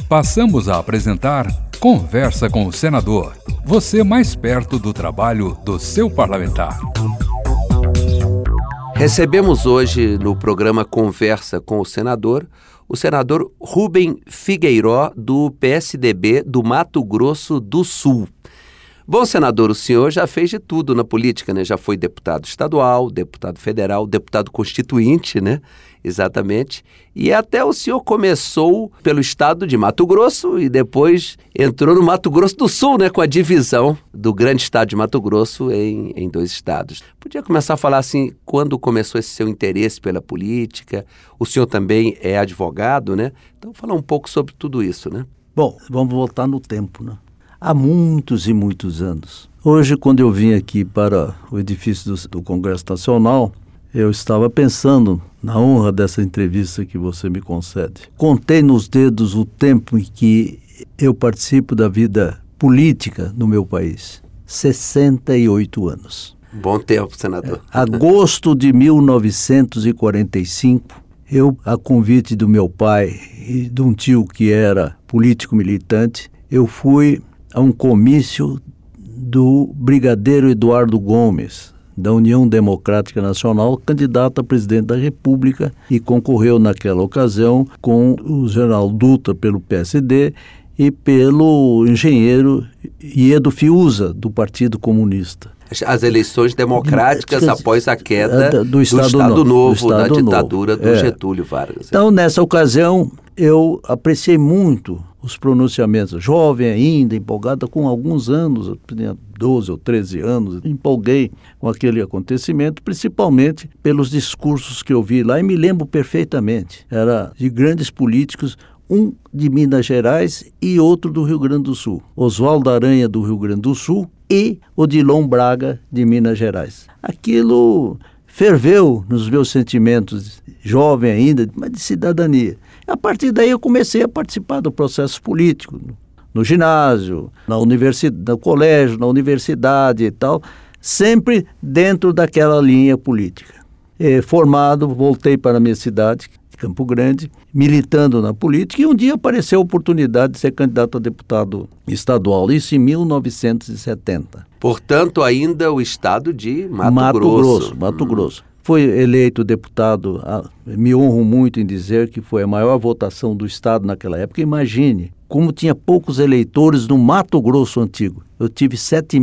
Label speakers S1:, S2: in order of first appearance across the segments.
S1: Passamos a apresentar Conversa com o Senador. Você mais perto do trabalho do seu parlamentar.
S2: Recebemos hoje no programa Conversa com o senador Rubem Figueiró, do PSDB do Mato Grosso do Sul. Bom, senador, o senhor já fez de tudo na política, né? Já foi deputado estadual, deputado federal, deputado constituinte, né? Exatamente. E até o senhor começou pelo estado de Mato Grosso e depois entrou no Mato Grosso do Sul, né? Com a divisão do grande estado de Mato Grosso em dois estados. Podia começar a falar assim, quando começou esse seu interesse pela política? O senhor também é advogado, né? Então, falar um pouco sobre tudo isso, né?
S3: Bom, vamos voltar no tempo, né? Há muitos e muitos anos. Hoje, quando eu vim aqui para o edifício do Congresso Nacional, eu estava pensando na honra dessa entrevista que você me concede. Contei nos dedos o tempo em que eu participo da vida política no meu país. 68 anos.
S2: Bom tempo, senador.
S3: Agosto de 1945, eu, a convite do meu pai e de um tio que era político militante, eu fui a um comício do brigadeiro Eduardo Gomes, da União Democrática Nacional, candidato a presidente da República, e concorreu naquela ocasião com o general Dutra pelo PSD e pelo engenheiro Iedo Fiuza, do Partido Comunista.
S2: As eleições democráticas após a queda do Estado Novo, da ditadura do Getúlio Vargas.
S3: Então, nessa ocasião, eu apreciei muito os pronunciamentos. Jovem ainda, empolgada com alguns anos, eu tinha 12 ou 13 anos, empolguei com aquele acontecimento, principalmente pelos discursos que eu vi lá, e me lembro perfeitamente. Era de grandes políticos, um de Minas Gerais e outro do Rio Grande do Sul. Oswaldo Aranha, do Rio Grande do Sul, e Odilon Braga, de Minas Gerais. Aquilo ferveu nos meus sentimentos, jovem ainda, mas de cidadania. A partir daí eu comecei a participar do processo político, no ginásio, na universidade, no colégio, na universidade e tal, sempre dentro daquela linha política. Formado, voltei para a minha cidade, Campo Grande, militando na política, e um dia apareceu a oportunidade de ser candidato a deputado estadual, isso em 1970.
S2: Portanto, ainda o estado de Mato
S3: Grosso. Fui eleito deputado, me honro muito em dizer que foi a maior votação do estado naquela época. Imagine como tinha poucos eleitores no Mato Grosso antigo. Eu tive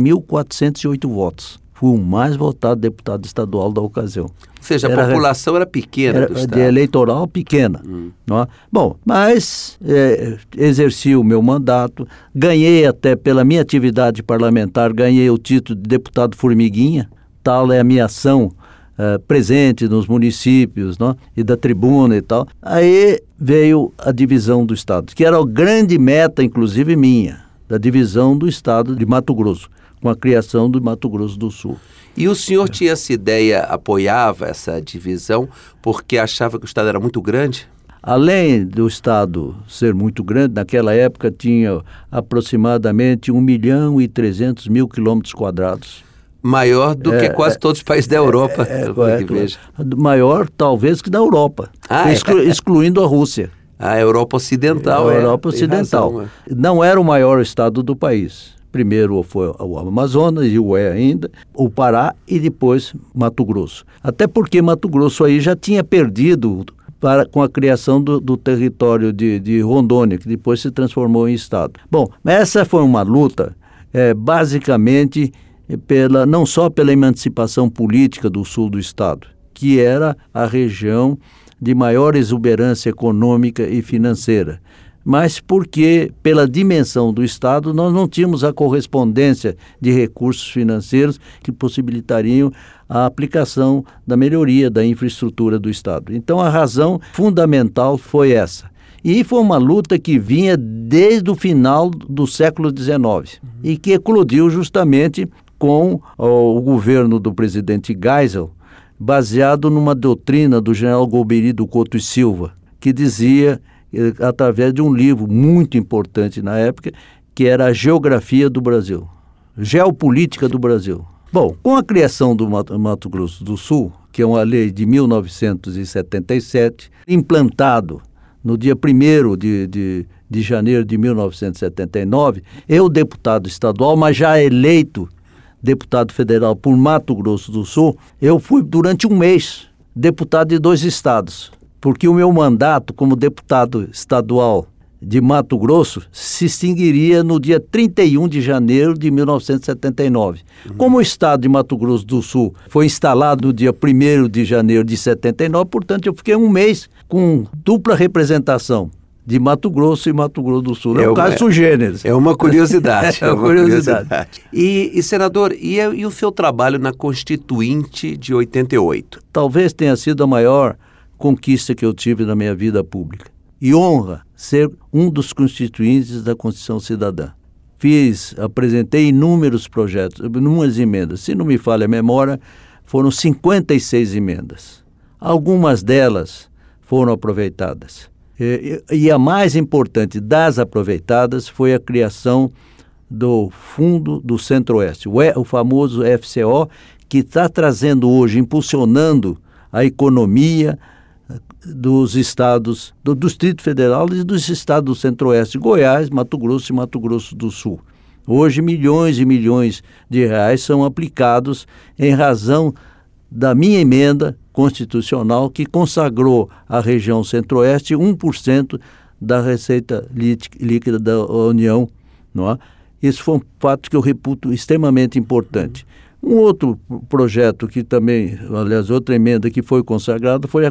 S3: 7.408 votos. Fui o mais votado deputado estadual da ocasião.
S2: Ou seja, a população era pequena do estado.
S3: De eleitoral pequena. Não é? Bom, mas exerci o meu mandato, ganhei até pela minha atividade parlamentar, ganhei o título de deputado formiguinha, tal é a minha ação presente nos municípios, não? E da tribuna e tal. Aí veio a divisão do estado, que era a grande meta, inclusive minha, da divisão do estado de Mato Grosso, com a criação do Mato Grosso do Sul.
S2: E o senhor tinha essa ideia, apoiava essa divisão, porque achava que o estado era muito grande?
S3: Além do estado ser muito grande, naquela época tinha aproximadamente 1.300.000 quilômetros quadrados.
S2: Maior do que quase todos os países da Europa, que vejo.
S3: Maior, talvez, que da Europa, excluindo a Rússia.
S2: A Europa Ocidental.
S3: Europa Ocidental. Razão, não era o maior estado do país. Primeiro foi o Amazonas, e o ainda, o Pará e depois Mato Grosso. Até porque Mato Grosso aí já tinha perdido com a criação do território de Rondônia, que depois se transformou em estado. Bom, essa foi uma luta basicamente não só pela emancipação política do sul do estado, que era a região de maior exuberância econômica e financeira, mas porque, pela dimensão do estado, nós não tínhamos a correspondência de recursos financeiros que possibilitariam a aplicação da melhoria da infraestrutura do estado. Então, a razão fundamental foi essa. E foi uma luta que vinha desde o final do século XIX e que eclodiu justamente com o governo do presidente Geisel, baseado numa doutrina do general Golbery do Couto e Silva, que dizia, através de um livro muito importante na época, que era a Geografia do Brasil, Geopolítica do Brasil. Bom, com a criação do Mato Grosso do Sul, que é uma lei de 1977, implantado no dia 1º de janeiro de 1979, eu, deputado estadual, mas já eleito deputado federal por Mato Grosso do Sul, eu fui durante um mês deputado de 2 estados, porque o meu mandato como deputado estadual de Mato Grosso se extinguiria no dia 31 de janeiro de 1979. Como o estado de Mato Grosso do Sul foi instalado no dia 1º de janeiro de 79, portanto eu fiquei um mês com dupla representação de Mato Grosso e Mato Grosso do Sul. É um caso sui generis.
S2: É uma curiosidade.
S3: É uma curiosidade.
S2: E senador, e o seu trabalho na Constituinte de 88?
S3: Talvez tenha sido a maior conquista que eu tive na minha vida pública. E honra ser um dos constituintes da Constituição Cidadã. Apresentei inúmeros projetos, inúmeras emendas. Se não me falha a memória, foram 56 emendas. Algumas delas foram aproveitadas. E a mais importante das aproveitadas foi a criação do Fundo do Centro-Oeste, o famoso FCO, que está trazendo hoje, impulsionando a economia dos estados, do Distrito Federal e dos estados do Centro-Oeste, Goiás, Mato Grosso e Mato Grosso do Sul. Hoje, milhões e milhões de reais são aplicados em razão da minha emenda constitucional que consagrou à região Centro-Oeste 1% da receita líquida da União. Não é? Isso foi um fato que eu reputo extremamente importante. Um outro projeto que também, aliás, outra emenda que foi consagrada foi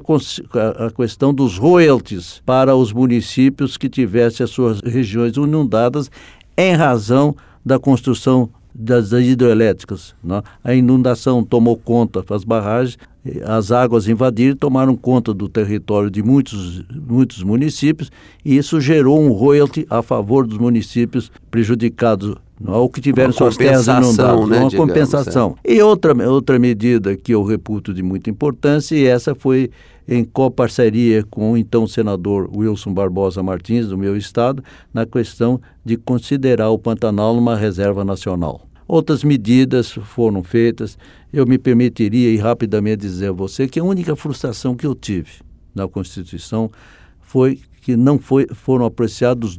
S3: a questão dos royalties para os municípios que tivessem as suas regiões inundadas em razão da construção das hidroelétricas. Né? A inundação tomou conta das barragens, as águas invadiram, tomaram conta do território de muitos municípios e isso gerou um royalty a favor dos municípios prejudicados, ou que tiveram suas terras inundadas,
S2: né,
S3: uma compensação. E outra medida que eu reputo de muita importância, e essa foi em coparceria com o então senador Wilson Barbosa Martins, do meu estado, na questão de considerar o Pantanal uma reserva nacional. Outras medidas foram feitas. Eu me permitiria ir rapidamente dizer a você que a única frustração que eu tive na Constituição foi que não foram apreciados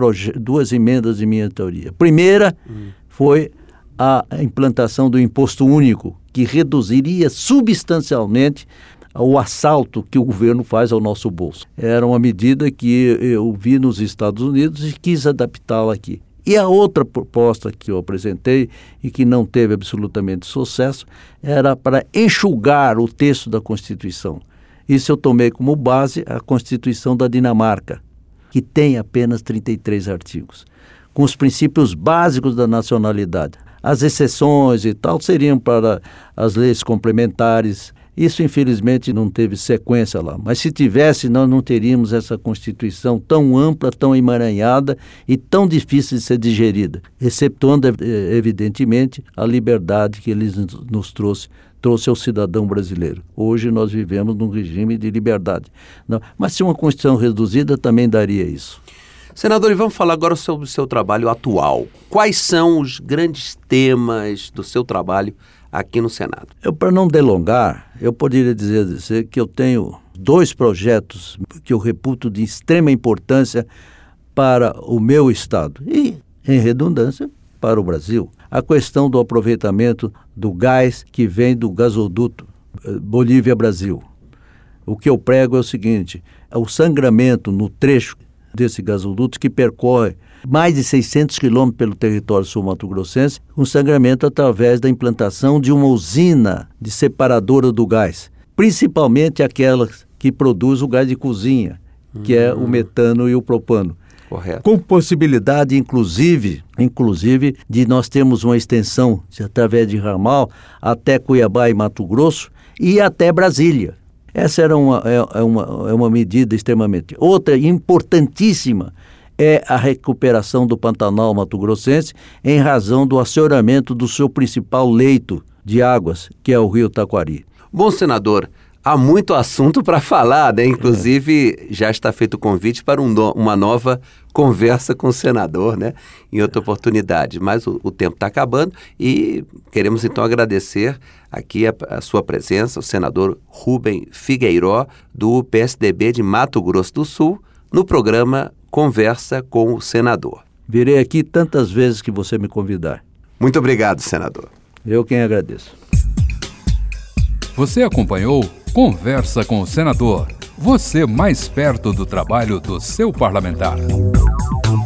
S3: duas emendas de minha autoria. Primeira foi a implantação do imposto único, que reduziria substancialmente o assalto que o governo faz ao nosso bolso. Era uma medida que eu vi nos Estados Unidos e quis adaptá-la aqui. E a outra proposta que eu apresentei e que não teve absolutamente sucesso era para enxugar o texto da Constituição. Isso eu tomei como base a Constituição da Dinamarca, que tem apenas 33 artigos, com os princípios básicos da nacionalidade. As exceções e tal seriam para as leis complementares. Isso, infelizmente, não teve sequência lá. Mas se tivesse, nós não teríamos essa Constituição tão ampla, tão emaranhada e tão difícil de ser digerida, excetuando, evidentemente, a liberdade que ele nos trouxe ao cidadão brasileiro. Hoje nós vivemos num regime de liberdade. Não, mas se uma Constituição reduzida também daria isso.
S2: Senador, e vamos falar agora sobre o seu trabalho atual. Quais são os grandes temas do seu trabalho aqui no Senado?
S3: Para não delongar, eu poderia dizer que eu tenho 2 projetos que eu reputo de extrema importância para o meu estado e, em redundância, para o Brasil. A questão do aproveitamento do gás que vem do gasoduto Bolívia-Brasil. O que eu prego é o seguinte: o sangramento no trecho desse gasoduto que percorre mais de 600 quilômetros pelo território sul-mato-grossense, um sangramento através da implantação de uma usina de separadora do gás, principalmente aquela que produz o gás de cozinha, que é o metano e o propano.
S2: Correto.
S3: Com possibilidade, inclusive, de nós termos uma extensão através de ramal até Cuiabá e Mato Grosso e até Brasília. Essa era uma medida extremamente... Outra importantíssima é a recuperação do Pantanal mato-grossense em razão do assoreamento do seu principal leito de águas, que é o rio Taquari.
S2: Bom, senador, há muito assunto para falar, né? Inclusive, já está feito o convite para uma nova conversa com o senador, né? Em outra oportunidade. Mas o tempo está acabando e queremos então agradecer aqui a sua presença, o senador Rubem Figueiró, do PSDB de Mato Grosso do Sul, no programa Conversa com o Senador.
S3: Virei aqui tantas vezes que você me convidar.
S2: Muito obrigado, senador.
S3: Eu quem agradeço.
S1: Você acompanhou Conversa com o Senador. Você mais perto do trabalho do seu parlamentar.